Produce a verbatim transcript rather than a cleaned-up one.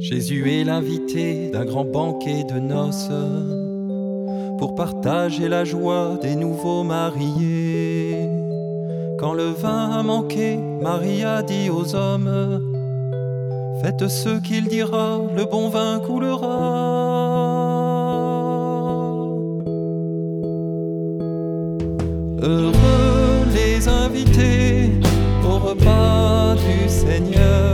Jésus est l'invité d'un grand banquet de noces pour partager la joie des nouveaux mariés. Quand le vin a manqué, Marie a dit aux hommes: faites ce qu'il dira, le bon vin coulera. Heureux les invités au repas du Seigneur.